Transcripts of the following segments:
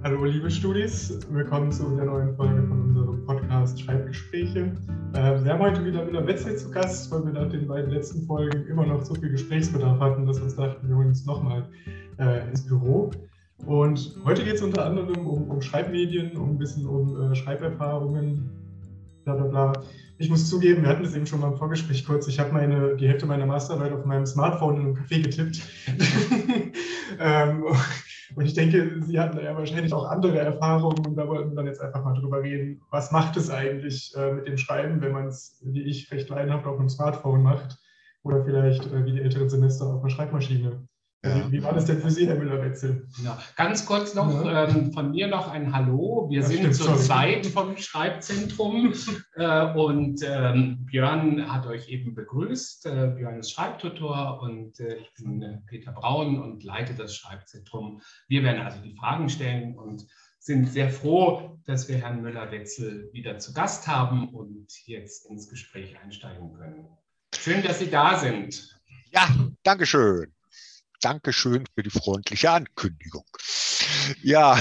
Hallo liebe Studis, willkommen zu der neuen Folge von unserem Podcast Schreibgespräche. Wir haben heute wieder Müller-Wetzel zu Gast, weil wir nach den beiden letzten Folgen immer noch so viel Gesprächsbedarf hatten, dass wir uns dachten, wir holen uns nochmal ins Büro. Und heute geht es unter anderem um Schreibmedien, ein bisschen um Schreiberfahrungen, bla bla bla. Ich muss zugeben, wir hatten es eben schon mal im Vorgespräch kurz, ich habe die Hälfte meiner Masterarbeit auf meinem Smartphone in einem Café getippt. Und ich denke, Sie hatten ja wahrscheinlich auch andere Erfahrungen und da wollten wir dann jetzt einfach mal drüber reden, was macht es eigentlich mit dem Schreiben, wenn man es, wie ich, recht laienhaft auf einem Smartphone macht oder vielleicht wie die älteren Semester auf einer Schreibmaschine. Ja. Wie war das denn für Sie, Herr Müller-Wetzel? Ja, ganz kurz noch von mir noch ein Hallo. Wir sind zu zweit vom Schreibzentrum und Björn hat euch eben begrüßt. Björn ist Schreibtutor und ich bin Peter Braun und leite das Schreibzentrum. Wir werden also die Fragen stellen und sind sehr froh, dass wir Herrn Müller-Wetzel wieder zu Gast haben und jetzt ins Gespräch einsteigen können. Schön, dass Sie da sind. Ja, danke schön. Dankeschön für die freundliche Ankündigung. Ja,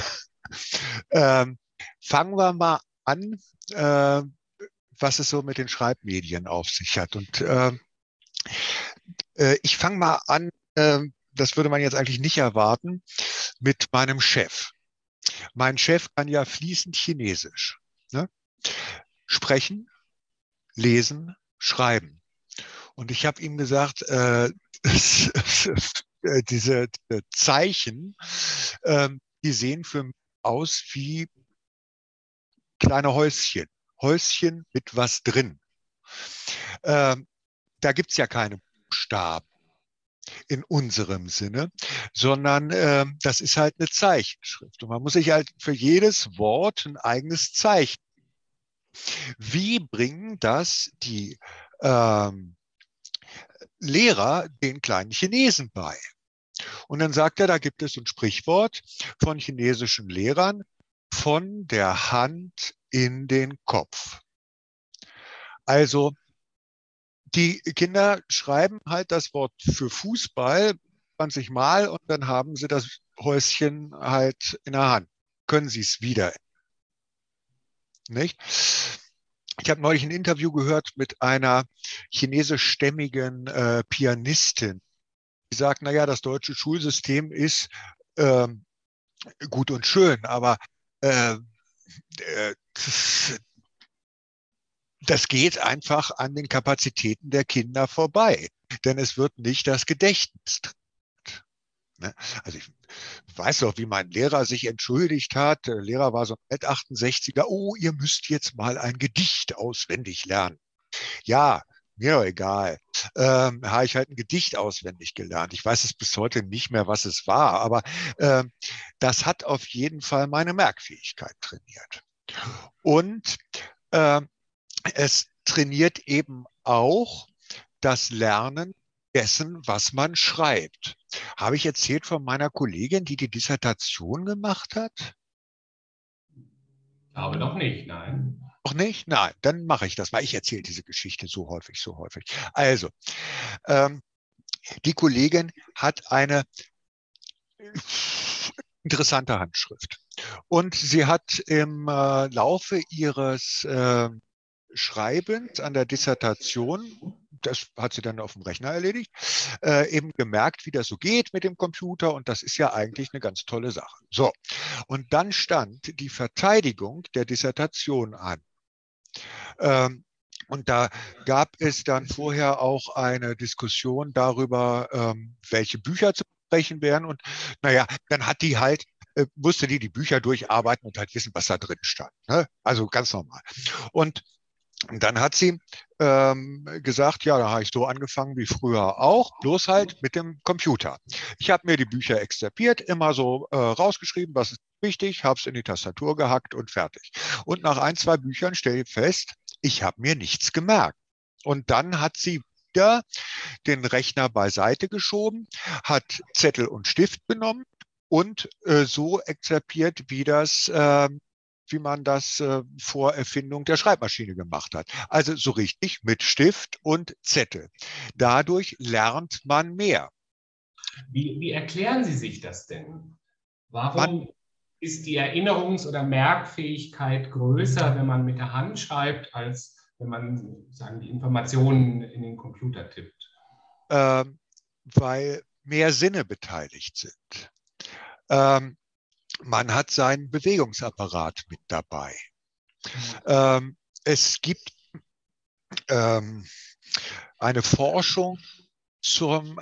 fangen wir mal an, was es so mit den Schreibmedien auf sich hat. Und ich fange mal an, das würde man jetzt eigentlich nicht erwarten, mit meinem Chef. Mein Chef kann ja fließend Chinesisch, ne? Sprechen, lesen, schreiben. Und ich habe ihm gesagt, diese Zeichen, die sehen für mich aus wie kleine Häuschen. Häuschen mit was drin. Da gibt's ja keine Buchstaben in unserem Sinne, sondern das ist halt eine Zeichenschrift. Und man muss sich halt für jedes Wort ein eigenes Zeichen. Wie bringen das die Lehrer den kleinen Chinesen bei? Und dann sagt er, da gibt es ein Sprichwort von chinesischen Lehrern, von der Hand in den Kopf. Also die Kinder schreiben halt das Wort für Fußball 20 Mal und dann haben sie das Häuschen halt in der Hand. Können sie es wieder, nicht? Ich habe neulich ein Interview gehört mit einer chinesischstämmigen Pianistin. Die sagt, naja, das deutsche Schulsystem ist gut und schön, aber das geht einfach an den Kapazitäten der Kinder vorbei, denn es wird nicht das Gedächtnis trainiert. Also ich weiß doch, wie mein Lehrer sich entschuldigt hat. Der Lehrer war so ein Alt-68er. Oh, ihr müsst jetzt mal ein Gedicht auswendig lernen. Ja, mir doch egal. Habe ich halt ein Gedicht auswendig gelernt. Ich weiß es bis heute nicht mehr, was es war, aber das hat auf jeden Fall meine Merkfähigkeit trainiert. Und es trainiert eben auch das Lernen dessen, was man schreibt. Habe ich erzählt von meiner Kollegin, die die Dissertation gemacht hat? Aber noch nicht, nein. Noch nicht? Nein, dann mache ich das mal. Ich erzähle diese Geschichte so häufig, so häufig. Also, die Kollegin hat eine interessante Handschrift. Und sie hat im Laufe ihres Schreibens an der Dissertation, das hat sie dann auf dem Rechner erledigt, eben gemerkt, wie das so geht mit dem Computer. Und das ist ja eigentlich eine ganz tolle Sache. So, und dann stand die Verteidigung der Dissertation an. Und da gab es dann vorher auch eine Diskussion darüber, welche Bücher zu besprechen wären. Und naja, dann hat die halt, musste die Bücher durcharbeiten und halt wissen, was da drin stand. Ne? Also ganz normal. Und dann hat sie gesagt, ja, da habe ich so angefangen wie früher auch, bloß halt mit dem Computer. Ich habe mir die Bücher exzerpiert, immer so rausgeschrieben, was ist wichtig, habe es in die Tastatur gehackt und fertig. Und nach ein, zwei Büchern stelle ich fest, ich habe mir nichts gemerkt. Und dann hat sie wieder den Rechner beiseite geschoben, hat Zettel und Stift genommen und so exzerpiert, wie man das vor Erfindung der Schreibmaschine gemacht hat. Also so richtig mit Stift und Zettel. Dadurch lernt man mehr. Wie erklären Sie sich das denn? Warum? ist die Erinnerungs- oder Merkfähigkeit größer, wenn man mit der Hand schreibt, als wenn man, sagen, die Informationen in den Computer tippt? Weil mehr Sinne beteiligt sind. Man hat seinen Bewegungsapparat mit dabei. Es gibt eine Forschung zum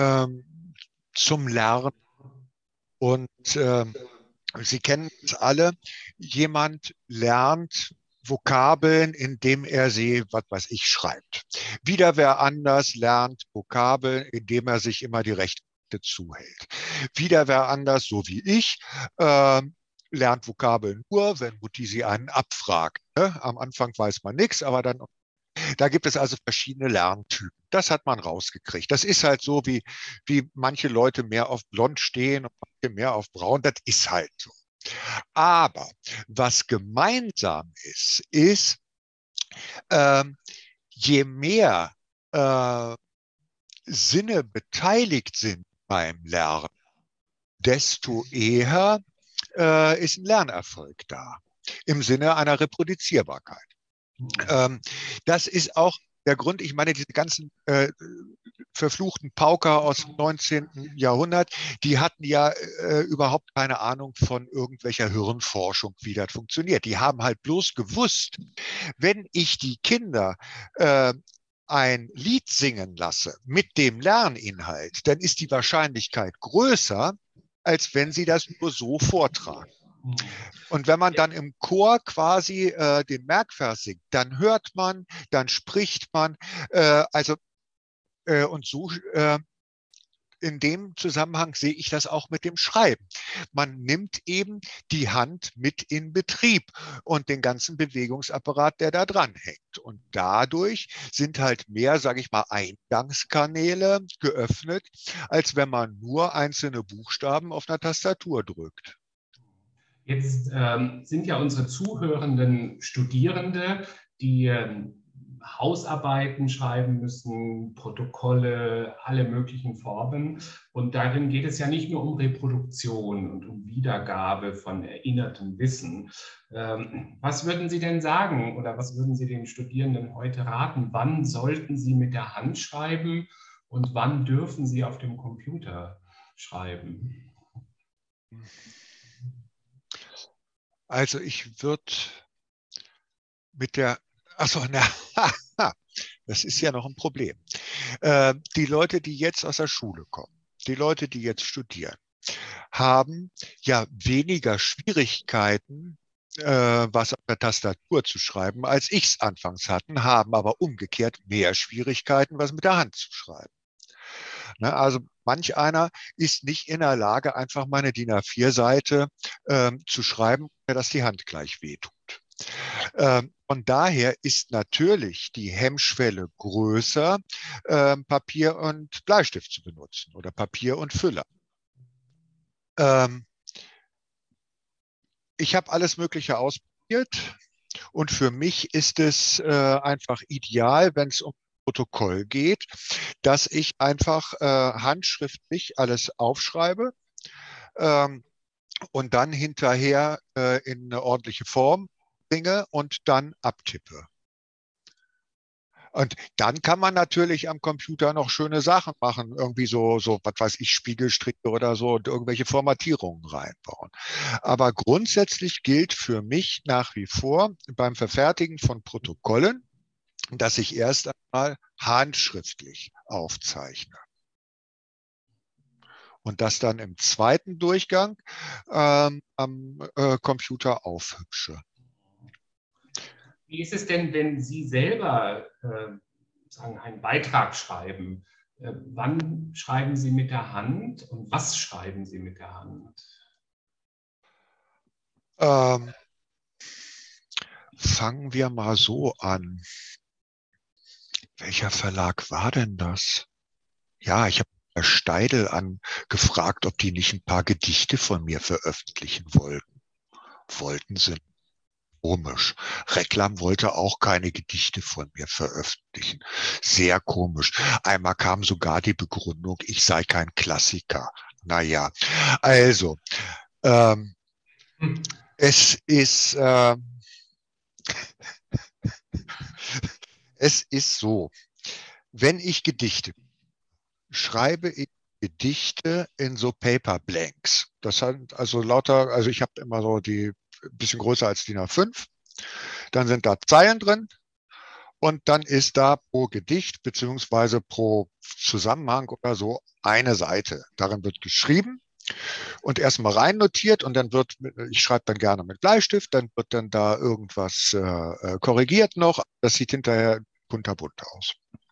Lernen. Und Sie kennen es alle, jemand lernt Vokabeln, indem er sie, was weiß ich, schreibt. Wieder wer anders lernt Vokabeln, indem er sich immer die rechte zuhält. Wieder wer anders, so wie ich, lernt Vokabeln nur, wenn Mutti sie einen abfragt. Ne? Am Anfang weiß man nichts, aber dann, da gibt es also verschiedene Lerntypen. Das hat man rausgekriegt. Das ist halt so, wie manche Leute mehr auf blond stehen und manche mehr auf braun. Das ist halt so. Aber was gemeinsam ist, je mehr Sinne beteiligt sind beim Lernen, desto eher ist ein Lernerfolg da, im Sinne einer Reproduzierbarkeit. Das ist auch der Grund, ich meine, diese ganzen verfluchten Pauker aus dem 19. Jahrhundert, die hatten ja überhaupt keine Ahnung von irgendwelcher Hirnforschung, wie das funktioniert. Die haben halt bloß gewusst, wenn ich die Kinder ein Lied singen lasse mit dem Lerninhalt, dann ist die Wahrscheinlichkeit größer, als wenn sie das nur so vortragen. Und wenn man dann im Chor quasi den Merkvers singt, dann hört man, dann spricht man, und so in dem Zusammenhang sehe ich das auch mit dem Schreiben. Man nimmt eben die Hand mit in Betrieb und den ganzen Bewegungsapparat, der da dran hängt. Und dadurch sind halt mehr, sage ich mal, Eingangskanäle geöffnet, als wenn man nur einzelne Buchstaben auf einer Tastatur drückt. Jetzt sind ja unsere Zuhörenden Studierende, die Hausarbeiten schreiben müssen, Protokolle, alle möglichen Formen. Und darin geht es ja nicht nur um Reproduktion und um Wiedergabe von erinnertem Wissen. Was würden Sie denn sagen oder was würden Sie den Studierenden heute raten? Wann sollten sie mit der Hand schreiben und wann dürfen sie auf dem Computer schreiben? Also ich würde mit der, achso, na, das ist ja noch ein Problem. Die Leute, die jetzt aus der Schule kommen, die Leute, die jetzt studieren, haben ja weniger Schwierigkeiten, was auf der Tastatur zu schreiben, als ich es anfangs hatten, haben aber umgekehrt mehr Schwierigkeiten, was mit der Hand zu schreiben. Ne, also manch einer ist nicht in der Lage, einfach mal eine DIN A4-Seite zu schreiben, dass die Hand gleich wehtut. Von daher ist natürlich die Hemmschwelle größer, Papier und Bleistift zu benutzen oder Papier und Füller. Ich habe alles Mögliche ausprobiert und für mich ist es einfach ideal, wenn es um Protokoll geht, dass ich einfach handschriftlich alles aufschreibe und dann hinterher in eine ordentliche Form bringe und dann abtippe. Und dann kann man natürlich am Computer noch schöne Sachen machen, irgendwie so, was weiß ich, Spiegelstricke oder so und irgendwelche Formatierungen reinbauen. Aber grundsätzlich gilt für mich nach wie vor beim Verfertigen von Protokollen, dass ich erst einmal handschriftlich aufzeichne. Und das dann im zweiten Durchgang am Computer aufhübsche. Wie ist es denn, wenn Sie selber sagen, einen Beitrag schreiben? Wann schreiben Sie mit der Hand und was schreiben Sie mit der Hand? Fangen wir mal so an. Welcher Verlag war denn das? Ja, ich habe Herr Steidl angefragt, ob die nicht ein paar Gedichte von mir veröffentlichen wollten. Wollten sie. Komisch. Reklam wollte auch keine Gedichte von mir veröffentlichen. Sehr komisch. Einmal kam sogar die Begründung, ich sei kein Klassiker. Naja, also, Es ist, es ist so, wenn ich Gedichte schreibe, ich Gedichte in so Paper Blanks. Das hat also lauter, also ich habe immer so die ein bisschen größer als DIN A5. Dann sind da Zeilen drin und dann ist da pro Gedicht beziehungsweise pro Zusammenhang oder so eine Seite. Darin wird geschrieben und erstmal rein notiert und dann wird, ich schreibe dann gerne mit Bleistift, dann wird dann da irgendwas korrigiert noch. Das sieht hinterher kunterbunt aus.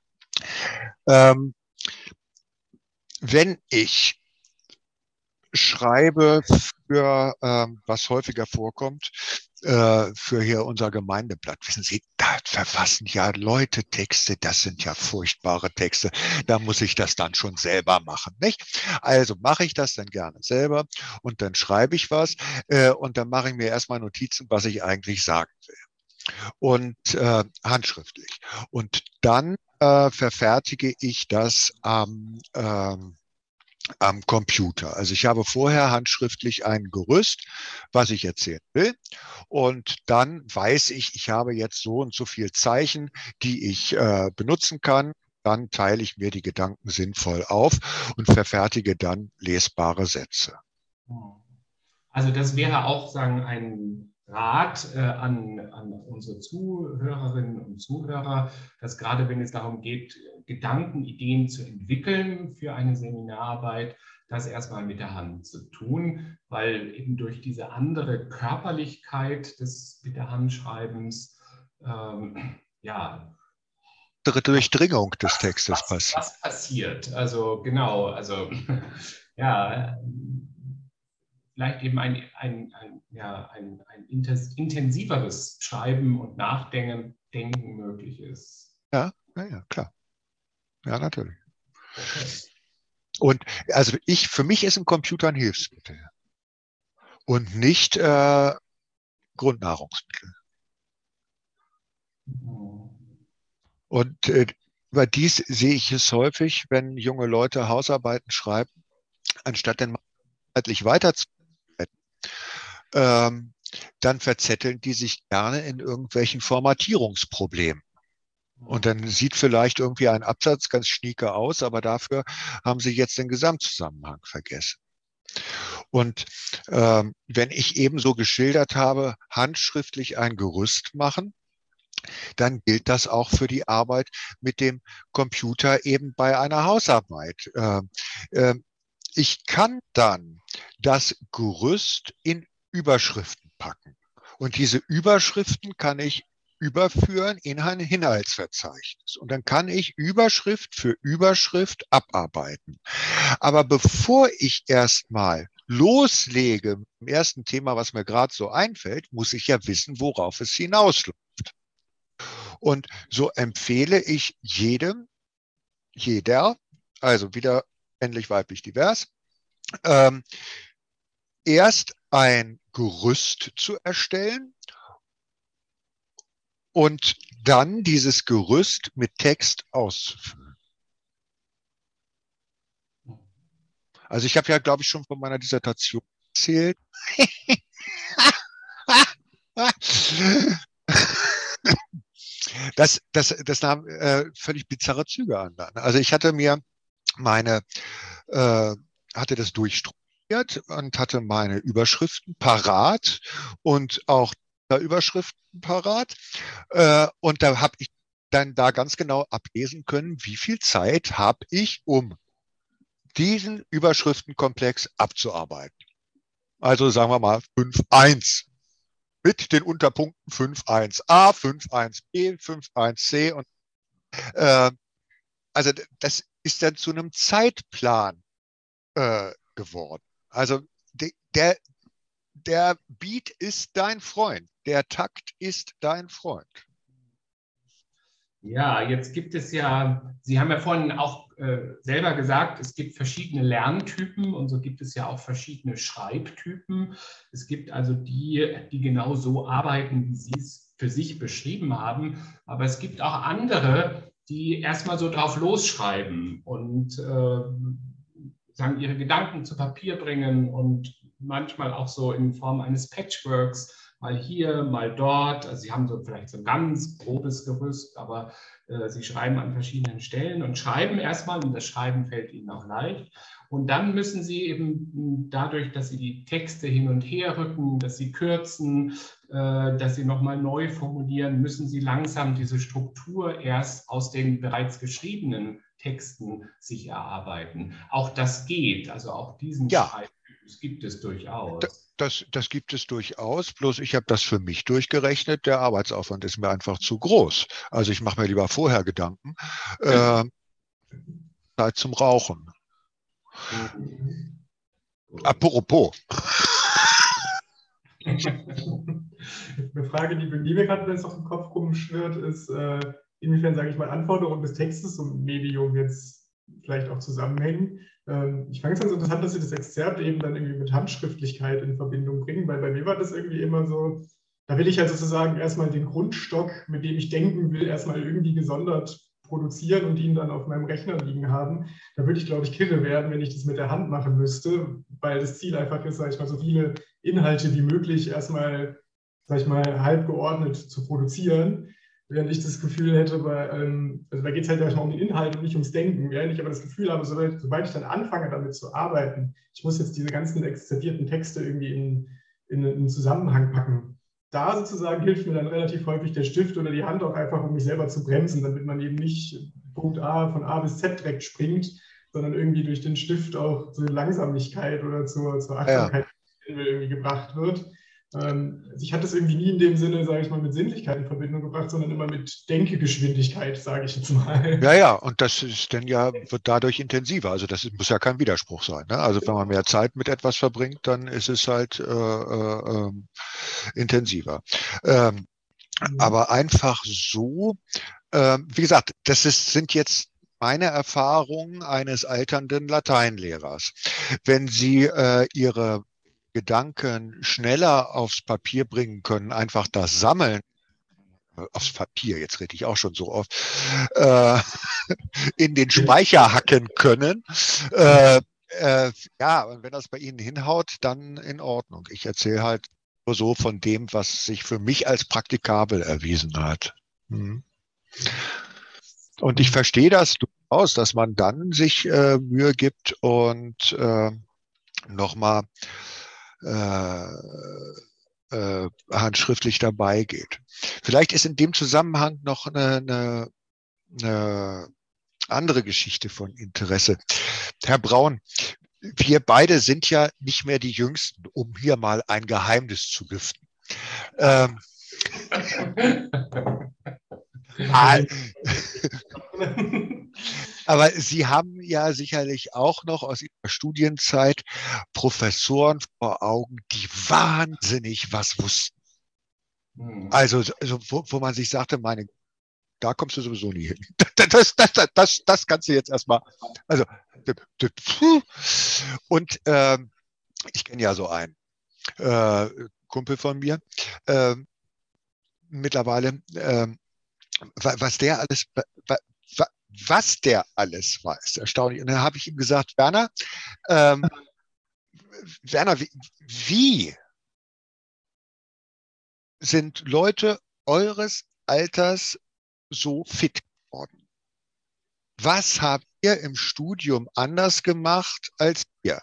Wenn ich schreibe für, was häufiger vorkommt, für hier unser Gemeindeblatt. Wissen Sie, da verfassen ja Leute Texte, das sind ja furchtbare Texte. Da muss ich das dann schon selber machen, nicht? Also mache ich das dann gerne selber und dann schreibe ich was und dann mache ich mir erstmal Notizen, was ich eigentlich sagen will. Und handschriftlich. Und dann verfertige ich das am Computer. Also ich habe vorher handschriftlich ein Gerüst, was ich erzählen will. Und dann weiß ich, ich habe jetzt so und so viel Zeichen, die ich benutzen kann. Dann teile ich mir die Gedanken sinnvoll auf und verfertige dann lesbare Sätze. Also das wäre auch sagen ein Rat an unsere Zuhörerinnen und Zuhörer, dass gerade wenn es darum geht, Gedanken, Ideen zu entwickeln für eine Seminararbeit, das erstmal mit der Hand zu tun, weil eben durch diese andere Körperlichkeit des mit der Handschreibens ja Durchdringung des Textes passiert. Was passiert? Also genau, also ja, vielleicht eben ein intensiveres Schreiben und Nachdenken möglich ist. Ja, klar. Ja, natürlich. Okay. Und also für mich ist ein Computer ein Hilfsmittel und nicht Grundnahrungsmittel. Und überdies sehe ich es häufig, wenn junge Leute Hausarbeiten schreiben, anstatt dann inhaltlich weiterzuarbeiten, dann verzetteln die sich gerne in irgendwelchen Formatierungsproblemen. Und dann sieht vielleicht irgendwie ein Absatz ganz schnieke aus, aber dafür haben sie jetzt den Gesamtzusammenhang vergessen. Und wenn ich eben so geschildert habe, handschriftlich ein Gerüst machen, dann gilt das auch für die Arbeit mit dem Computer eben bei einer Hausarbeit. Ich kann dann das Gerüst in Überschriften packen. Und diese Überschriften kann ich überführen in ein Inhaltsverzeichnis. Und dann kann ich Überschrift für Überschrift abarbeiten. Aber bevor ich erstmal loslege mit dem ersten Thema, was mir gerade so einfällt, muss ich ja wissen, worauf es hinausläuft. Und so empfehle ich jeder, also wieder männlich, weiblich, divers, erst ein Gerüst zu erstellen und dann dieses Gerüst mit Text auszufüllen. Also ich habe ja, glaube ich, schon von meiner Dissertation erzählt. Das nahm völlig bizarre Züge an. Also ich hatte mir hatte das durchstrukturiert und hatte meine Überschriften parat und auch Überschriften parat. Und da habe ich dann da ganz genau ablesen können, wie viel Zeit habe ich, um diesen Überschriftenkomplex abzuarbeiten. Also sagen wir mal 5.1 mit den Unterpunkten 5.1a, 5.1b, 5.1c und also das ist dann zu einem Zeitplan geworden. Also der Beat ist dein Freund, der Takt ist dein Freund. Ja, jetzt gibt es ja, Sie haben ja vorhin auch selber gesagt, es gibt verschiedene Lerntypen und so gibt es ja auch verschiedene Schreibtypen. Es gibt also die genau so arbeiten, wie Sie es für sich beschrieben haben, aber es gibt auch andere, die erstmal so drauf losschreiben und sagen, ihre Gedanken zu Papier bringen und manchmal auch so in Form eines Patchworks, mal hier, mal dort. Also Sie haben so vielleicht so ein ganz grobes Gerüst, aber Sie schreiben an verschiedenen Stellen und schreiben erstmal, und das Schreiben fällt Ihnen auch leicht. Und dann müssen Sie eben dadurch, dass Sie die Texte hin und her rücken, dass Sie kürzen, dass Sie nochmal neu formulieren, müssen Sie langsam diese Struktur erst aus den bereits geschriebenen Texten sich erarbeiten. Auch das geht, also auch diesen Ja, Schreibtypus gibt es durchaus. das gibt es durchaus, bloß ich habe das für mich durchgerechnet. Der Arbeitsaufwand ist mir einfach zu groß. Also ich mache mir lieber vorher Gedanken. Zeit zum Rauchen. Apropos. Eine Frage, die mir gerade jetzt auf dem Kopf rumschwirrt, ist, inwiefern, sage ich mal, Anforderungen des Textes und Medium jetzt vielleicht auch zusammenhängen. Ich fand es ganz interessant, dass Sie das Exzerpt eben dann irgendwie mit Handschriftlichkeit in Verbindung bringen, weil bei mir war das irgendwie immer so, da will ich halt sozusagen erstmal den Grundstock, mit dem ich denken will, erstmal irgendwie gesondert produzieren und ihn dann auf meinem Rechner liegen haben. Da würde ich, glaube ich, kirre werden, wenn ich das mit der Hand machen müsste, weil das Ziel einfach ist, sage ich mal, so viele Inhalte wie möglich erstmal, sag ich mal, halb geordnet zu produzieren, während ich das Gefühl hätte, also da geht es halt erstmal um den Inhalt und nicht ums Denken, während ich aber das Gefühl habe, sobald ich dann anfange, damit zu arbeiten, ich muss jetzt diese ganzen exzerpierten Texte irgendwie in einen Zusammenhang packen. Da sozusagen hilft mir dann relativ häufig der Stift oder die Hand auch einfach, um mich selber zu bremsen, damit man eben nicht Punkt A von A bis Z direkt springt, sondern irgendwie durch den Stift auch zur Langsamkeit oder zur Ja, Achtsamkeit irgendwie gebracht wird. Ich hatte es irgendwie nie in dem Sinne, sage ich mal, mit Sinnlichkeit in Verbindung gebracht, sondern immer mit Denkegeschwindigkeit, sage ich jetzt mal. ja, und das ist dann ja, wird dadurch intensiver. Also das muss ja kein Widerspruch sein. Ne? Also wenn man mehr Zeit mit etwas verbringt, dann ist es halt intensiver. Aber einfach so, wie gesagt, sind jetzt meine Erfahrungen eines alternden Lateinlehrers. Wenn Sie Ihre Gedanken schneller aufs Papier bringen können, einfach das Sammeln, aufs Papier, jetzt rede ich auch schon so oft, in den Speicher hacken können. Ja, und wenn das bei Ihnen hinhaut, dann in Ordnung. Ich erzähle halt nur so von dem, was sich für mich als praktikabel erwiesen hat. Hm. Und ich verstehe das durchaus, dass man dann sich Mühe gibt und nochmal handschriftlich dabei geht. Vielleicht ist in dem Zusammenhang noch eine andere Geschichte von Interesse. Herr Braun, wir beide sind ja nicht mehr die Jüngsten, um hier mal ein Geheimnis zu lüften. Aber Sie haben ja sicherlich auch noch aus Ihrer Studienzeit Professoren vor Augen, die wahnsinnig was wussten. Also wo man sich sagte, meine, da kommst du sowieso nie hin. Das kannst du jetzt erstmal. Also, und ich kenne ja so einen Kumpel von mir mittlerweile, was der alles weiß, erstaunlich. Und dann habe ich ihm gesagt, Werner, wie sind Leute eures Alters so fit geworden? Was habt ihr im Studium anders gemacht als wir?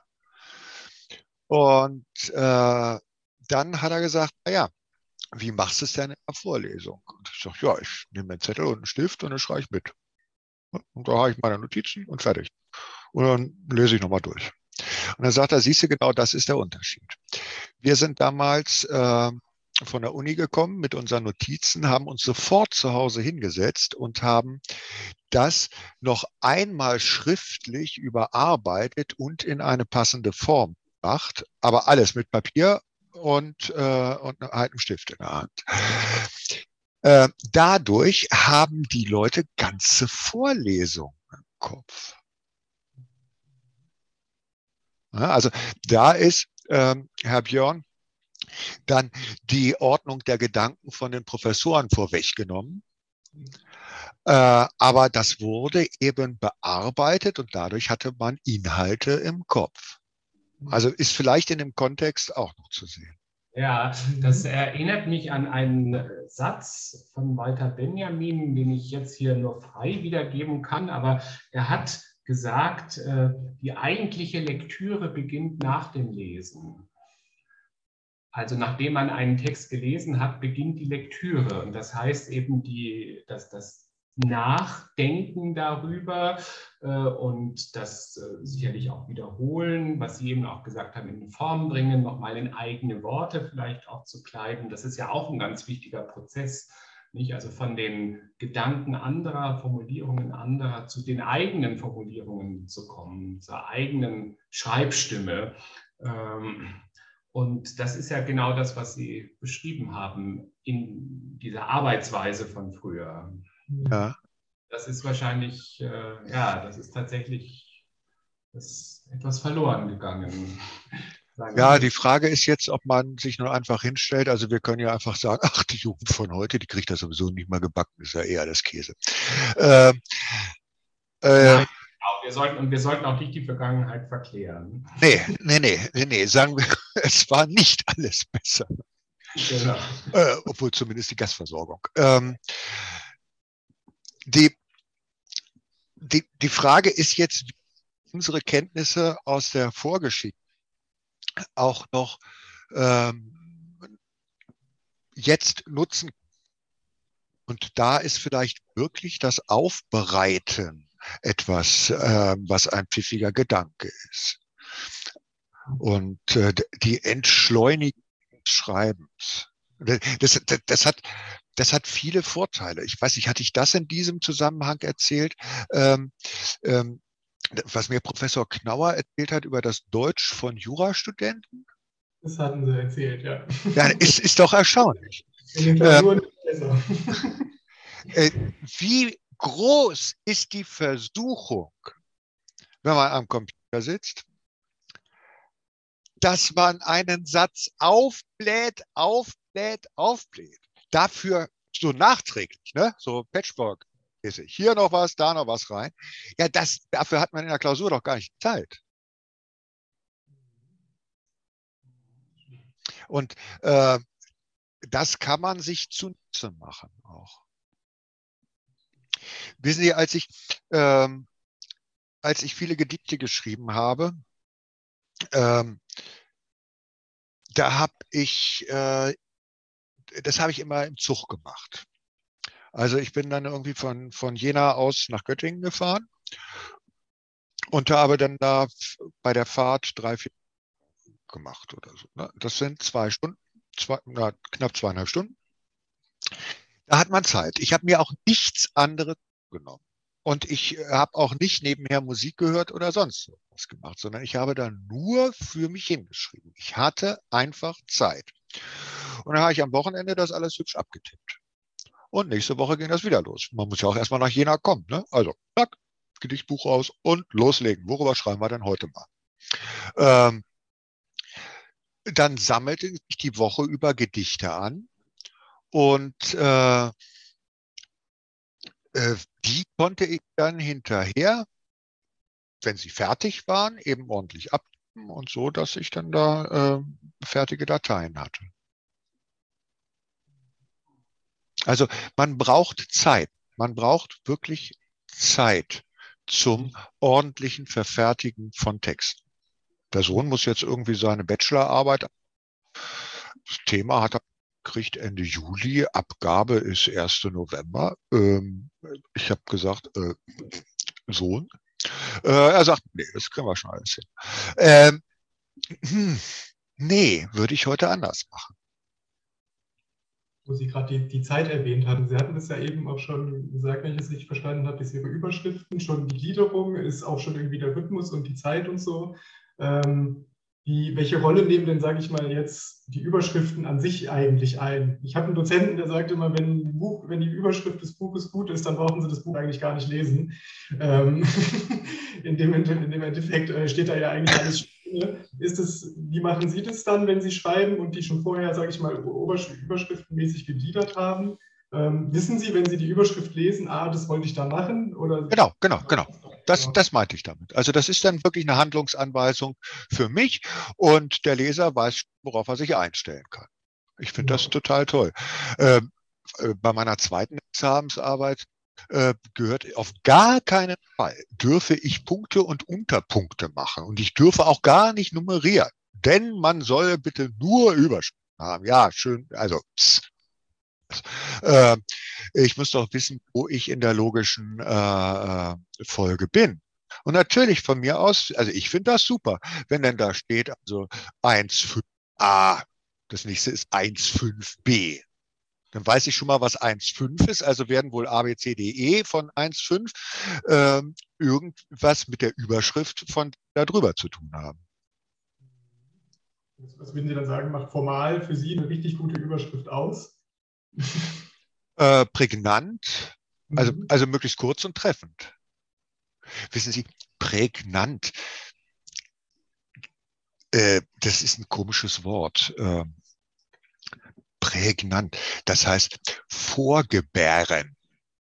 Und dann hat er gesagt, naja, wie machst du es denn in der Vorlesung? Und ich sage, ja, ich nehme einen Zettel und einen Stift und dann schreibe ich mit. Und da habe ich meine Notizen und fertig. Und dann lese ich nochmal durch. Und dann sagt er, siehst du, genau das ist der Unterschied. Wir sind damals von der Uni gekommen mit unseren Notizen, haben uns sofort zu Hause hingesetzt und haben das noch einmal schriftlich überarbeitet und in eine passende Form gebracht, aber alles mit Papier und halt einem Stift in der Hand. Dadurch haben die Leute ganze Vorlesungen im Kopf. Ja, also da ist, Herr Björn, dann die Ordnung der Gedanken von den Professoren vorweggenommen. Aber das wurde eben bearbeitet und dadurch hatte man Inhalte im Kopf. Also ist vielleicht in dem Kontext auch noch zu sehen. Ja, das erinnert mich an einen Satz von Walter Benjamin, den ich jetzt hier nur frei wiedergeben kann, aber er hat gesagt, die eigentliche Lektüre beginnt nach dem Lesen. Also nachdem man einen Text gelesen hat, beginnt die Lektüre. Und das heißt eben das Nachdenken darüber und das sicherlich auch wiederholen, was Sie eben auch gesagt haben, in Form bringen, nochmal in eigene Worte vielleicht auch zu kleiden. Das ist ja auch ein ganz wichtiger Prozess, nicht? Also von den Gedanken anderer, Formulierungen anderer zu den eigenen Formulierungen zu kommen, zur eigenen Schreibstimme. Und das ist ja genau das, was Sie beschrieben haben in dieser Arbeitsweise von früher. Ja. Das ist wahrscheinlich, das ist tatsächlich etwas verloren gegangen. Ja, die Frage ist jetzt, ob man sich nur einfach hinstellt. Also wir können ja einfach sagen, ach, die Jugend von heute, die kriegt das sowieso nicht mal gebacken, ist ja eher das Käse. Nein, wir sollten auch nicht die Vergangenheit verklären. Nee, sagen wir, es war nicht alles besser. Genau. Obwohl zumindest die Gasversorgung. Die Frage ist jetzt, wie unsere Kenntnisse aus der Vorgeschichte auch noch jetzt nutzen. Und da ist vielleicht wirklich das Aufbereiten etwas, was ein pfiffiger Gedanke ist. Und die Entschleunigung des Schreibens. Das hat viele Vorteile. Ich weiß nicht, hatte ich das in diesem Zusammenhang erzählt? Was mir Professor Knauer erzählt hat über das Deutsch von Jurastudenten? Das hatten Sie erzählt, ja. Ja, ist doch erstaunlich. In den Klausuren besser. Wie groß ist die Versuchung, wenn man am Computer sitzt, dass man einen Satz aufbläht. Dafür so nachträglich, ne? So Patchwork. Hier noch was, da noch was rein. Ja, dafür hat man in der Klausur doch gar nicht Zeit. Und das kann man sich zunutze machen auch. Wissen Sie, als ich viele Gedichte geschrieben habe, da habe ich, das habe ich immer im Zug gemacht. Also ich bin dann irgendwie von Jena aus nach Göttingen gefahren und habe dann da bei der Fahrt 3-4 gemacht oder so. Ne? Das sind 2 Stunden, knapp 2,5 Stunden. Da hat man Zeit. Ich habe mir auch nichts anderes genommen. Und ich habe auch nicht nebenher Musik gehört oder sonst was gemacht, sondern ich habe da nur für mich hingeschrieben. Ich hatte einfach Zeit. Und dann habe ich am Wochenende das alles hübsch abgetippt. Und nächste Woche ging das wieder los. Man muss ja auch erstmal nach Jena kommen. Ne? Also, zack, Gedichtbuch raus und loslegen. Worüber schreiben wir denn heute mal? Dann sammelte sich die Woche über Gedichte an. Und die konnte ich dann hinterher, wenn sie fertig waren, eben ordentlich abtippen und so, dass ich dann da fertige Dateien hatte. Also man braucht Zeit. Man braucht wirklich Zeit zum ordentlichen Verfertigen von Texten. Der Sohn muss jetzt irgendwie seine Bachelorarbeit, das Thema hat er gekriegt Ende Juli, Abgabe ist 1. November. Ich habe gesagt, Sohn. Er sagt, nee, das können wir schon alles hin. Nee, würde ich heute anders machen. Wo Sie gerade die Zeit erwähnt hatten. Sie hatten das ja eben auch schon gesagt, wenn ich es richtig verstanden habe, ist Ihre Überschriften schon die Gliederung, ist auch schon irgendwie der Rhythmus und die Zeit und so. Welche Rolle nehmen denn, sage ich mal, jetzt die Überschriften an sich eigentlich ein? Ich habe einen Dozenten, der sagt immer, wenn die Überschrift des Buches gut ist, dann brauchen Sie das Buch eigentlich gar nicht lesen. In dem Endeffekt steht da ja eigentlich alles. Wie machen Sie das dann, wenn Sie schreiben und die schon vorher, sage ich mal, überschriftenmäßig gegliedert haben? Wissen Sie, wenn Sie die Überschrift lesen, das wollte ich da machen? Oder? Genau. das meinte ich damit. Also das ist dann wirklich eine Handlungsanweisung für mich und der Leser weiß, worauf er sich einstellen kann. Ich finde das total toll. Bei meiner zweiten Examensarbeit gehört auf gar keinen Fall, dürfe ich Punkte und Unterpunkte machen. Und ich dürfe auch gar nicht nummerieren. Denn man soll bitte nur Überschriften haben. Ja, schön, also ich muss doch wissen, wo ich in der logischen Folge bin. Und natürlich von mir aus, also ich finde das super, wenn dann da steht, also 1,5a, das nächste ist 1,5b. Dann weiß ich schon mal, was 1,5 ist, also werden wohl A, B, C, D, E von 1,5 irgendwas mit der Überschrift von da drüber zu tun haben. Was würden Sie dann sagen, macht formal für Sie eine richtig gute Überschrift aus? Prägnant, also möglichst kurz und treffend. Wissen Sie, prägnant, das ist ein komisches Wort. Prägnant, das heißt vorgebären.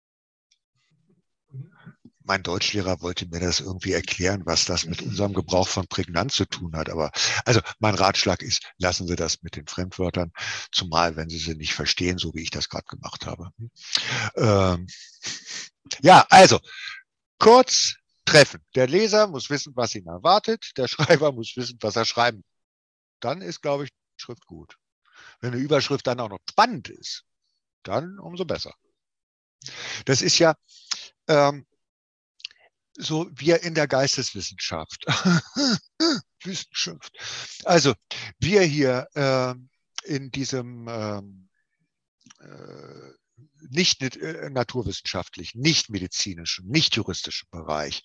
Mein Deutschlehrer wollte mir das irgendwie erklären, was das mit unserem Gebrauch von prägnant zu tun hat. Aber also mein Ratschlag ist, lassen Sie das mit den Fremdwörtern, zumal wenn Sie sie nicht verstehen, so wie ich das gerade gemacht habe. Ja, also kurz, treffend. Der Leser muss wissen, was ihn erwartet. Der Schreiber muss wissen, was er schreiben will. Dann ist, glaube ich, die Schrift gut. Wenn eine Überschrift dann auch noch spannend ist, dann umso besser. Das ist ja so wir in der Geisteswissenschaft. Wissenschaft. Also wir hier in diesem nicht naturwissenschaftlichen, nicht medizinischen, nicht juristischen Bereich.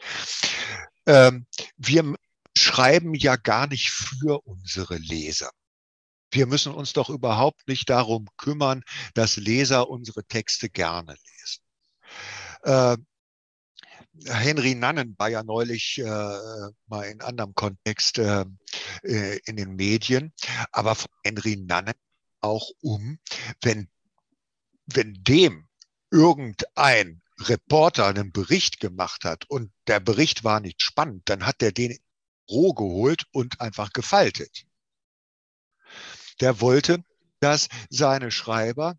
Wir schreiben ja gar nicht für unsere Leser. Wir müssen uns doch überhaupt nicht darum kümmern, dass Leser unsere Texte gerne lesen. Henry Nannen war ja neulich mal in anderem Kontext in den Medien, aber von Henry Nannen auch wenn dem irgendein Reporter einen Bericht gemacht hat und der Bericht war nicht spannend, dann hat der den roh geholt und einfach gefaltet. Der wollte, dass seine Schreiber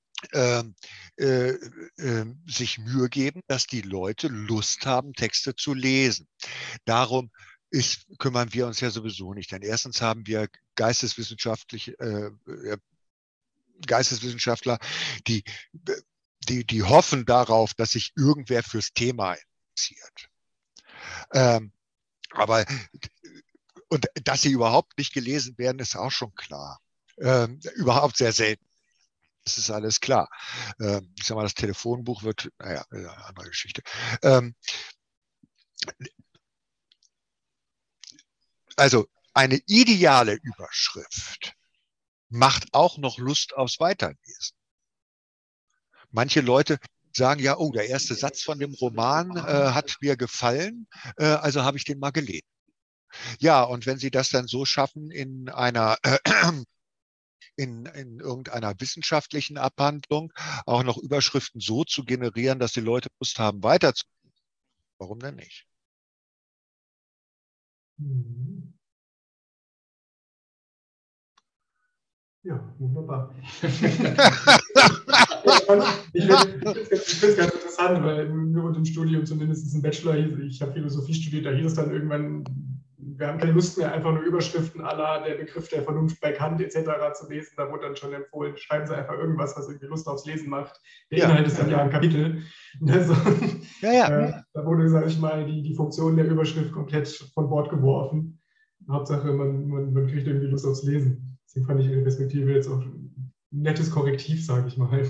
sich Mühe geben, dass die Leute Lust haben, Texte zu lesen. Darum kümmern wir uns ja sowieso nicht. Denn erstens haben wir Geisteswissenschaftler, die hoffen darauf, dass sich irgendwer fürs Thema interessiert. Aber und dass sie überhaupt nicht gelesen werden, ist auch schon klar. Überhaupt sehr selten. Das ist alles klar. Ich sag mal, das Telefonbuch wird, naja, eine andere Geschichte. Also eine ideale Überschrift macht auch noch Lust aufs Weiterlesen. Manche Leute sagen ja, oh, der erste Satz von dem Roman hat mir gefallen, also habe ich den mal gelesen. Ja, und wenn Sie das dann so schaffen in irgendeiner wissenschaftlichen Abhandlung auch noch Überschriften so zu generieren, dass die Leute Lust haben, weiterzulesen, warum denn nicht? Ja, wunderbar. Ich finde es ganz interessant, weil nur im Studium, zumindest im Bachelor, ich habe Philosophie studiert, da hieß es dann irgendwann, wir haben keine Lust mehr, einfach nur Überschriften à la der Begriff der Vernunft bei Kant etc. zu lesen. Da wurde dann schon empfohlen, schreiben Sie einfach irgendwas, was irgendwie Lust aufs Lesen macht. Der Inhalt ist dann ja ein Kapitel. Also, da wurde, sage ich mal, die Funktion der Überschrift komplett von Bord geworfen. Hauptsache, man kriegt irgendwie Lust aufs Lesen. Deswegen fand ich Ihre Perspektive jetzt auch ein nettes Korrektiv, sage ich mal.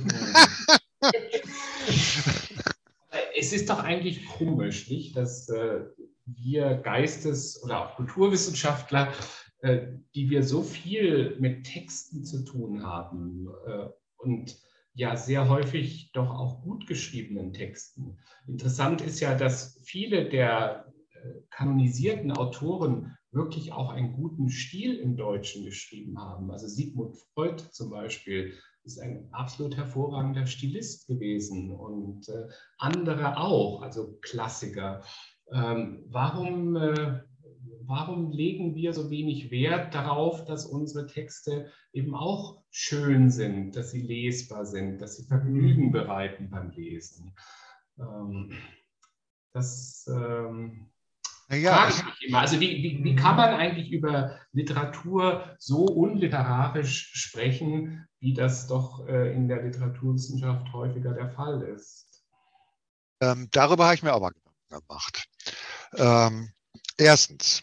Es ist doch eigentlich komisch, nicht, dass wir Geistes- oder auch Kulturwissenschaftler, die wir so viel mit Texten zu tun haben und ja sehr häufig doch auch gut geschriebenen Texten. Interessant ist ja, dass viele der kanonisierten Autoren wirklich auch einen guten Stil im Deutschen geschrieben haben. Also Sigmund Freud zum Beispiel ist ein absolut hervorragender Stilist gewesen und andere auch, also Klassiker. Warum legen wir so wenig Wert darauf, dass unsere Texte eben auch schön sind, dass sie lesbar sind, dass sie Vergnügen bereiten beim Lesen? Frage ich mich immer. Also wie kann man eigentlich über Literatur so unliterarisch sprechen, wie das doch in der Literaturwissenschaft häufiger der Fall ist? Darüber habe ich mir auch mal Gedanken gemacht. Erstens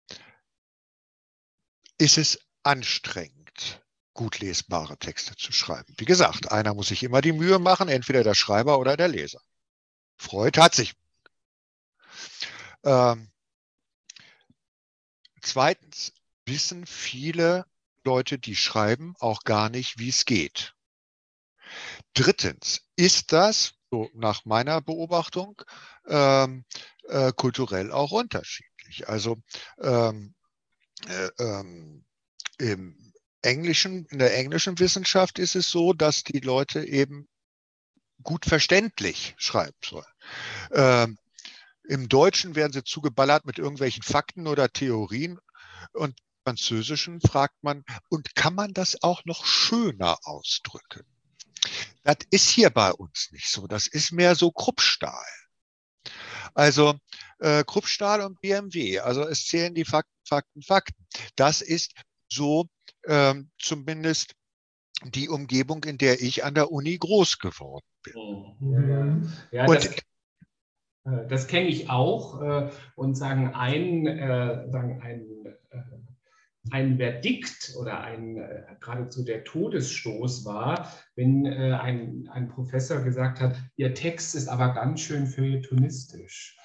ist es anstrengend, gut lesbare Texte zu schreiben. Wie gesagt, einer muss sich immer die Mühe machen, entweder der Schreiber oder der Leser. Freud hat sich. Zweitens wissen viele Leute, die schreiben, auch gar nicht, wie es geht. Drittens ist das, so nach meiner Beobachtung, kulturell auch unterschiedlich. Also in der englischen Wissenschaft ist es so, dass die Leute eben gut verständlich schreiben sollen. Im Deutschen werden sie zugeballert mit irgendwelchen Fakten oder Theorien und im Französischen fragt man, und kann man das auch noch schöner ausdrücken? Das ist hier bei uns nicht so. Das ist mehr so Kruppstahl. Also Kruppstahl und BMW. Also es zählen die Fakten. Das ist so zumindest die Umgebung, in der ich an der Uni groß geworden bin. Ja, das kenne ich auch und sagen ein Verdikt oder geradezu der Todesstoß war, wenn ein Professor gesagt hat, Ihr Text ist aber ganz schön feuilletonistisch.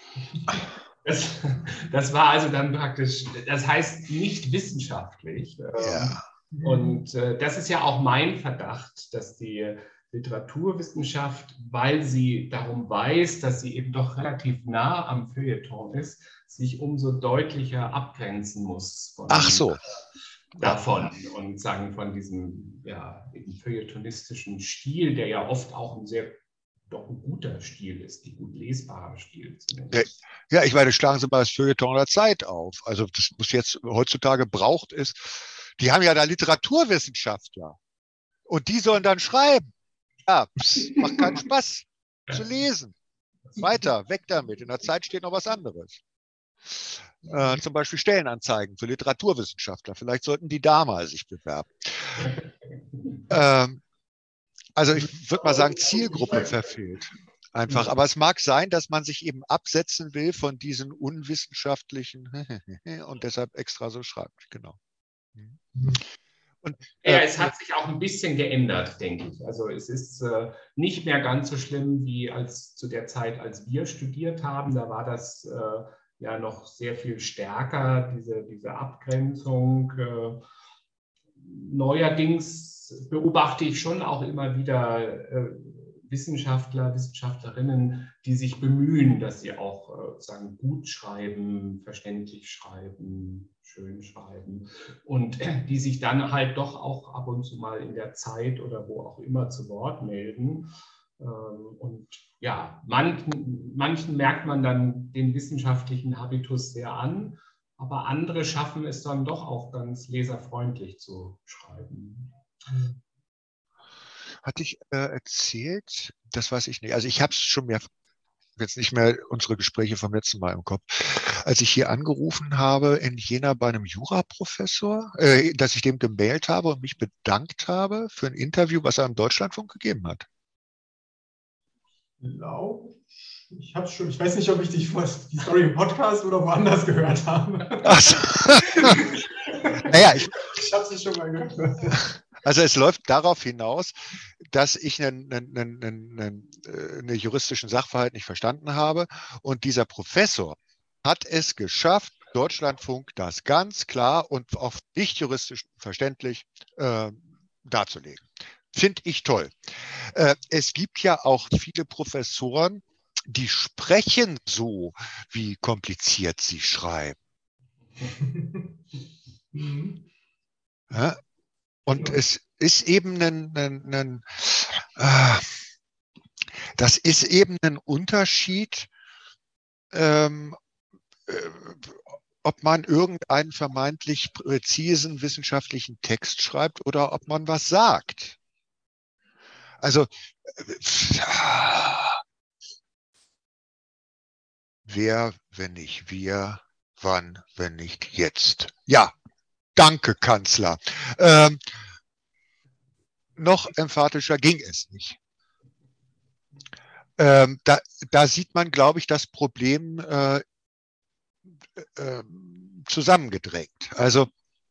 Das war also dann praktisch, das heißt nicht wissenschaftlich. Ja. Und das ist ja auch mein Verdacht, dass die Literaturwissenschaft, weil sie darum weiß, dass sie eben doch relativ nah am Feuilleton ist, sich umso deutlicher abgrenzen muss davon und sagen von diesem eben feuilletonistischen Stil, der ja oft auch ein guter Stil ist, ein gut lesbarer Stil zumindest. Ja, ich meine, schlagen Sie mal das Feuilleton der Zeit auf. Also das muss jetzt heutzutage braucht ist. Die haben ja da Literaturwissenschaftler und die sollen dann schreiben. Ja, macht keinen Spaß zu lesen. Weiter, weg damit. In der Zeit steht noch was anderes. Zum Beispiel Stellenanzeigen für Literaturwissenschaftler. Vielleicht sollten die da mal sich bewerben. Also ich würde mal sagen, Zielgruppe verfehlt. Einfach. Aber es mag sein, dass man sich eben absetzen will von diesen unwissenschaftlichen und deshalb extra so schreibt. Genau. Und, es hat sich auch ein bisschen geändert, denke ich. Also es ist nicht mehr ganz so schlimm wie zu der Zeit, als wir studiert haben. Da war das ja noch sehr viel stärker, diese Abgrenzung. Neuerdings beobachte ich schon auch immer wieder Wissenschaftler, Wissenschaftlerinnen, die sich bemühen, dass sie auch sagen, gut schreiben, verständlich schreiben, schön schreiben und die sich dann halt doch auch ab und zu mal in der Zeit oder wo auch immer zu Wort melden. Und ja, manchen merkt man dann den wissenschaftlichen Habitus sehr an, aber andere schaffen es dann doch auch ganz leserfreundlich zu schreiben. Hatte ich erzählt? Das weiß ich nicht. Also ich habe es schon jetzt nicht mehr unsere Gespräche vom letzten Mal im Kopf. Als ich hier angerufen habe in Jena bei einem Juraprofessor, dass ich dem gemailt habe und mich bedankt habe für ein Interview, was er im Deutschlandfunk gegeben hat. Ich habe schon, ich weiß nicht, ob ich die Story im Podcast oder woanders gehört habe. Ach so. Naja, ich habe sie schon mal gehört. Also es läuft darauf hinaus, dass ich einen juristischen Sachverhalt nicht verstanden habe. Und dieser Professor hat es geschafft, Deutschlandfunk das ganz klar und auch nicht juristisch verständlich darzulegen. Finde ich toll. Es gibt ja auch viele Professoren, die sprechen so, wie kompliziert sie schreiben. Ja? Und es ist eben das ist eben ein Unterschied, ob man irgendeinen vermeintlich präzisen wissenschaftlichen Text schreibt oder ob man was sagt. Also, wer, wenn nicht wir, wann, wenn nicht jetzt? Ja, danke, Kanzler. Noch emphatischer ging es nicht. Da sieht man, glaube ich, das Problem zusammengedrängt. Also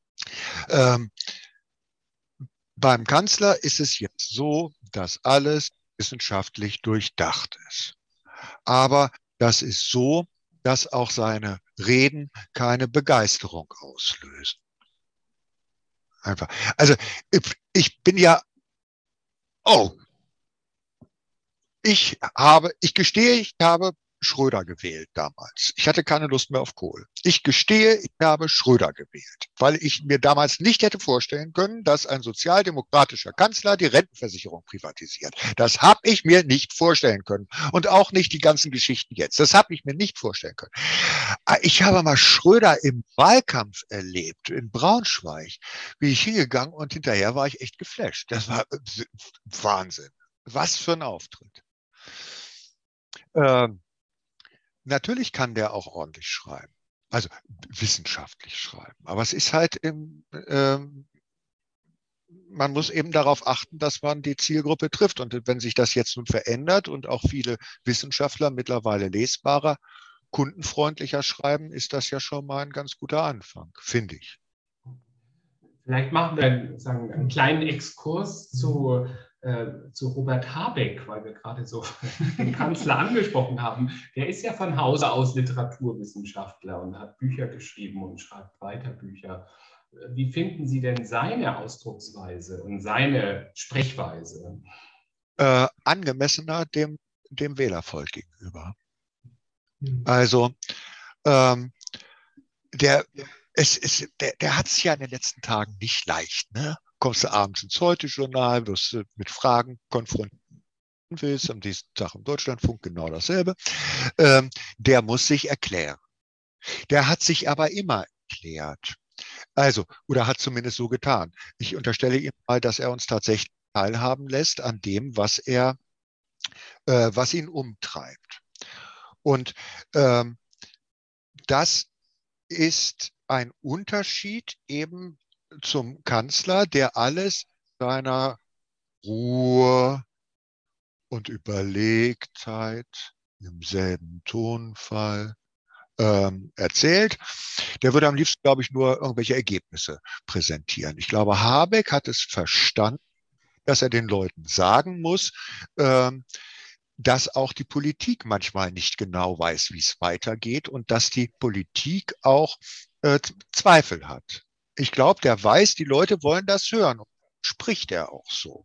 beim Kanzler ist es jetzt so, dass alles wissenschaftlich durchdacht ist. Aber das ist so, dass auch seine Reden keine Begeisterung auslösen. Einfach. Also ich bin ja, ich gestehe, ich habe Schröder gewählt damals. Ich hatte keine Lust mehr auf Kohl. Ich gestehe, ich habe Schröder gewählt, weil ich mir damals nicht hätte vorstellen können, dass ein sozialdemokratischer Kanzler die Rentenversicherung privatisiert. Das habe ich mir nicht vorstellen können. Und auch nicht die ganzen Geschichten jetzt. Das habe ich mir nicht vorstellen können. Ich habe mal Schröder im Wahlkampf erlebt, in Braunschweig. Bin ich hingegangen und hinterher war ich echt geflasht. Das war Wahnsinn. Was für ein Auftritt. Natürlich kann der auch ordentlich schreiben, also wissenschaftlich schreiben. Aber es ist halt man muss eben darauf achten, dass man die Zielgruppe trifft. Und wenn sich das jetzt nun verändert und auch viele Wissenschaftler mittlerweile lesbarer, kundenfreundlicher schreiben, ist das ja schon mal ein ganz guter Anfang, finde ich. Vielleicht machen wir einen kleinen Exkurs zu Robert Habeck, weil wir gerade so den Kanzler angesprochen haben. Der ist ja von Hause aus Literaturwissenschaftler und hat Bücher geschrieben und schreibt weiter Bücher. Wie finden Sie denn seine Ausdrucksweise und seine Sprechweise? Angemessener dem Wählervolk gegenüber. Also der hat es ja in den letzten Tagen nicht leicht, ne? Kommst du abends ins Heute-Journal, wirst du mit Fragen konfrontiert willst, am nächsten Tag im Deutschlandfunk genau dasselbe. Der muss sich erklären. Der hat sich aber immer erklärt. Also, oder hat zumindest so getan. Ich unterstelle ihm mal, dass er uns tatsächlich teilhaben lässt an dem, was ihn umtreibt. Und das ist ein Unterschied eben zum Kanzler, der alles seiner Ruhe und Überlegtheit im selben Tonfall erzählt. Der würde am liebsten, glaube ich, nur irgendwelche Ergebnisse präsentieren. Ich glaube, Habeck hat es verstanden, dass er den Leuten sagen muss, dass auch die Politik manchmal nicht genau weiß, wie es weitergeht und dass die Politik auch Zweifel hat. Ich glaube, der weiß, die Leute wollen das hören und spricht er auch so.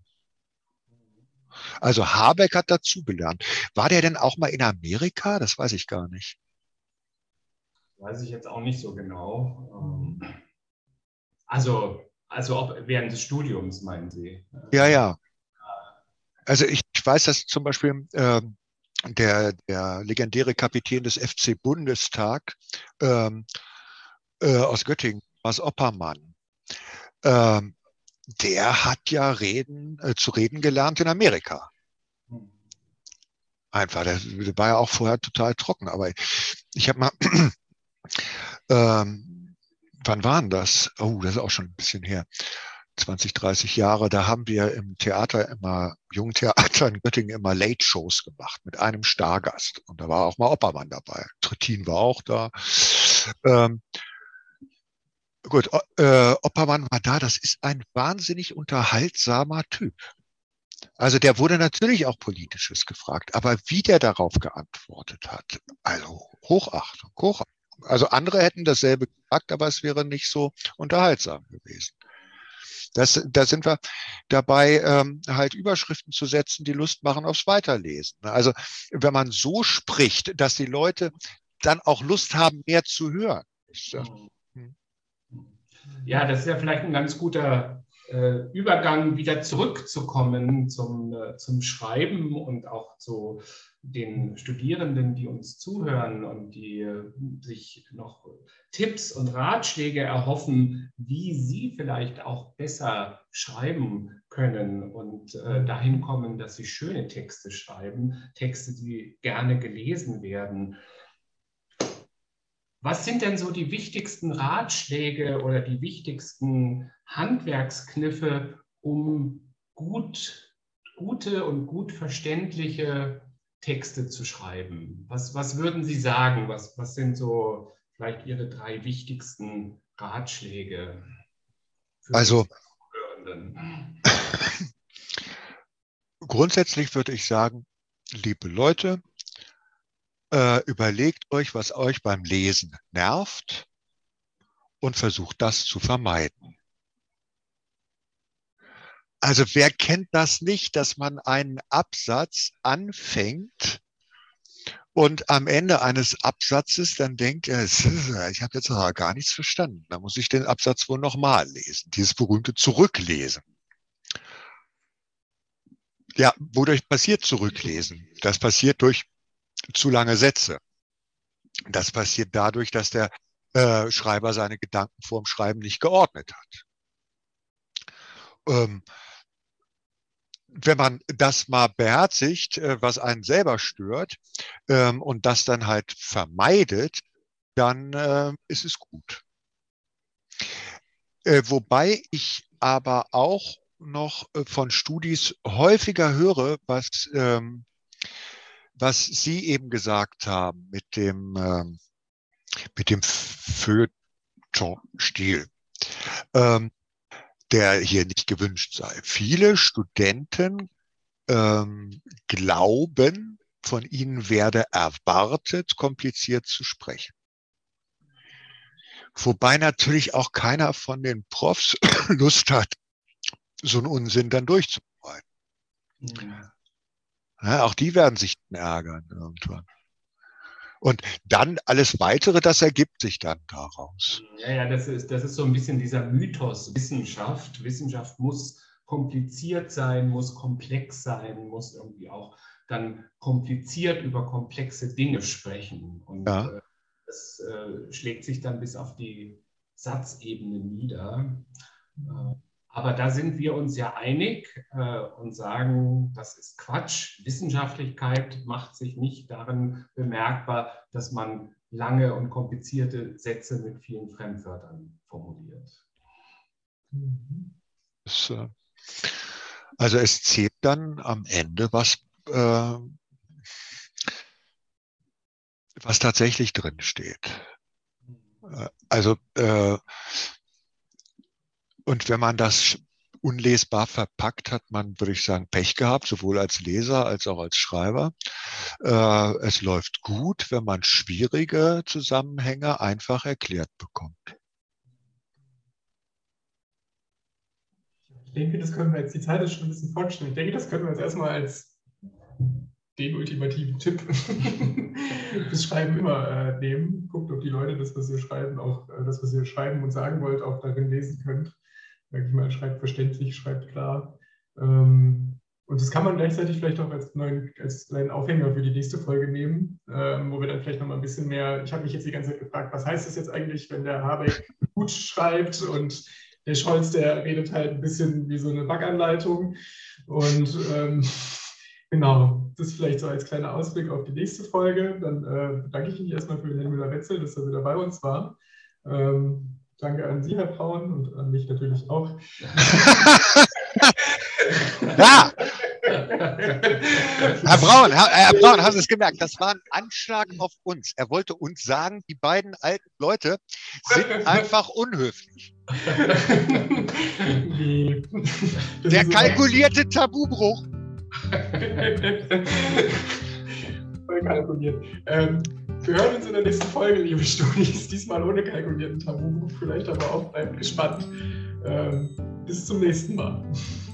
Also Habeck hat dazugelernt. War der denn auch mal in Amerika? Das weiß ich gar nicht. Weiß ich jetzt auch nicht so genau. Also während des Studiums, meinen Sie? Ja, ja. Also ich weiß, dass zum Beispiel der legendäre Kapitän des FC Bundestag aus Göttingen, Thomas Oppermann, der hat ja zu reden gelernt in Amerika. Einfach, der war ja auch vorher total trocken. Aber ich habe mal, wann waren das? Oh, das ist auch schon ein bisschen her. 20, 30 Jahre, da haben wir im Theater Jungtheater in Göttingen immer Late-Shows gemacht mit einem Stargast. Und da war auch mal Oppermann dabei. Trittin war auch da. Gut, Oppermann war da. Das ist ein wahnsinnig unterhaltsamer Typ. Also der wurde natürlich auch Politisches gefragt, aber wie der darauf geantwortet hat, also Hochachtung, Hochachtung. Also andere hätten dasselbe gesagt, aber es wäre nicht so unterhaltsam gewesen. Da sind wir dabei, halt Überschriften zu setzen, die Lust machen aufs Weiterlesen. Also wenn man so spricht, dass die Leute dann auch Lust haben, mehr zu hören. Ja, das ist ja vielleicht ein ganz guter Übergang wieder zurückzukommen zum Schreiben und auch zu den Studierenden, die uns zuhören und die sich noch Tipps und Ratschläge erhoffen, wie sie vielleicht auch besser schreiben können und dahin kommen, dass sie schöne Texte schreiben, Texte, die gerne gelesen werden. Was sind denn so die wichtigsten Ratschläge oder die wichtigsten Handwerkskniffe, um gute und gut verständliche Texte zu schreiben? Was würden Sie sagen? Was sind so vielleicht Ihre 3 wichtigsten Ratschläge für die Zuhörenden? Grundsätzlich würde ich sagen, liebe Leute, überlegt euch, was euch beim Lesen nervt und versucht das zu vermeiden. Also wer kennt das nicht, dass man einen Absatz anfängt und am Ende eines Absatzes dann denkt, ich habe jetzt gar nichts verstanden. Da muss ich den Absatz wohl nochmal lesen. Dieses berühmte Zurücklesen. Ja, wodurch passiert Zurücklesen? Das passiert durch zu lange Sätze. Das passiert dadurch, dass der Schreiber seine Gedanken vorm Schreiben nicht geordnet hat. Wenn man das mal beherzigt, was einen selber stört, und das dann halt vermeidet, dann ist es gut. Wobei ich aber auch noch von Studis häufiger höre, was Sie eben gesagt haben mit dem Feuilleton-Stil, der hier nicht gewünscht sei. Viele Studenten glauben, von ihnen werde erwartet, kompliziert zu sprechen. Wobei natürlich auch keiner von den Profs Lust hat, so einen Unsinn dann durchzuarbeiten. Ja, auch die werden sich ärgern irgendwann. Und dann alles Weitere, das ergibt sich dann daraus. Ja, das ist so ein bisschen dieser Mythos Wissenschaft. Wissenschaft muss kompliziert sein, muss komplex sein, muss irgendwie auch dann kompliziert über komplexe Dinge sprechen. Und ja. Das schlägt sich dann bis auf die Satzebene nieder. Aber da sind wir uns ja einig und sagen, das ist Quatsch. Wissenschaftlichkeit macht sich nicht darin bemerkbar, dass man lange und komplizierte Sätze mit vielen Fremdwörtern formuliert. Also es zählt dann am Ende, was tatsächlich drin steht. Und wenn man das unlesbar verpackt, hat man, würde ich sagen, Pech gehabt, sowohl als Leser als auch als Schreiber. Es läuft gut, wenn man schwierige Zusammenhänge einfach erklärt bekommt. Ich denke, das können wir jetzt, die Zeit ist schon ein bisschen fortgeschritten. Ich denke, das können wir jetzt erstmal als den ultimativen Tipp fürs Schreiben immer nehmen. Guckt, ob die Leute das, was ihr schreiben, auch das, was ihr schreiben und sagen wollt, auch darin lesen könnt. Sag ich mal, schreibt verständlich, schreibt klar. Und das kann man gleichzeitig vielleicht auch als kleinen Aufhänger für die nächste Folge nehmen, wo wir dann vielleicht noch mal ein bisschen mehr, ich habe mich jetzt die ganze Zeit gefragt, was heißt das jetzt eigentlich, wenn der Habeck gut schreibt und der Scholz, der redet halt ein bisschen wie so eine Backanleitung. Und genau, das vielleicht so als kleiner Ausblick auf die nächste Folge. Dann bedanke ich mich erstmal für Herrn Müller-Wetzel, dass er wieder bei uns war. Danke an Sie, Herr Braun, und an mich natürlich auch. Ja! Herr Braun, haben Sie es gemerkt? Das war ein Anschlag auf uns. Er wollte uns sagen, die beiden alten Leute sind einfach unhöflich. Der kalkulierte Tabubruch. Voll kalkuliert. Wir hören uns in der nächsten Folge, liebe Studis. Diesmal ohne kalkulierten Tabubruch, vielleicht aber auch. Bleibt gespannt. Bis zum nächsten Mal.